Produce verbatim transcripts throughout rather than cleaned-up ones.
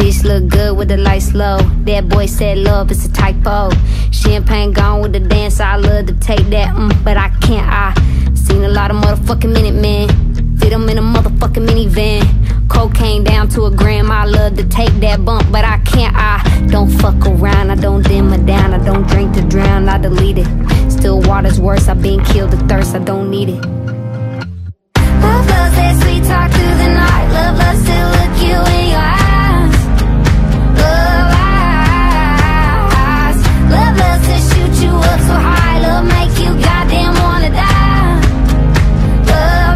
bitch look good with the lights low. That boy said love is a typo. Champagne gone with the dance, I love to take that, mm, but I can't. I seen a lot of motherfucking minute men fit them in a motherfucking minivan. Cocaine down to a gram, I love to take that bump, but I can't. I don't fuck around, I don't dim it down, I don't drink to drown, I delete it. Still water's worse, I've been killed of thirst, I don't need it. Love loves that sweet talk through the night. Love loves to look you in your eyes. Love eyes. Love loves to shoot you up so high. Love make you goddamn wanna die. Love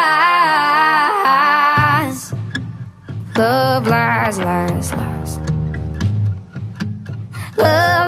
lies. Love lies, lies, lies. Love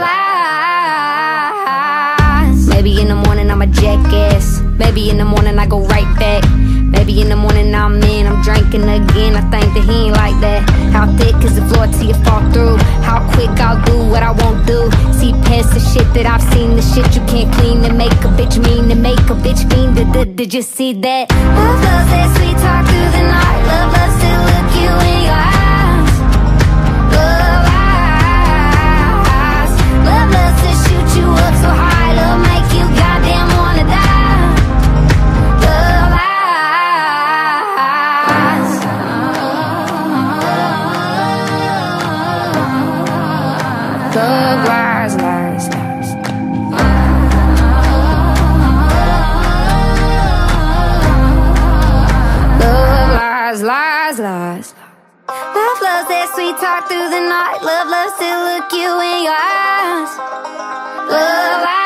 lies. Maybe in the morning I'm a jackass. Maybe in the morning I go right back. Maybe in the morning I'm in, I'm drinking again. I think that he ain't like that. How thick is the floor till you fall through? How quick I'll do what I won't do. See past the shit that I've seen, the shit you can't clean to make a bitch mean, to make a bitch fiend. Did, did, did you see that? Love loves that sweet talk through the night. Love loves to look you in your eyes. Love eyes. Love loves to shoot you up so high. Love make you goddamn wanna die. Love lies, lies, lies. Love lies, lies, lies. Love loves that sweet talk through the night. Love loves to look you in your eyes. Love lies.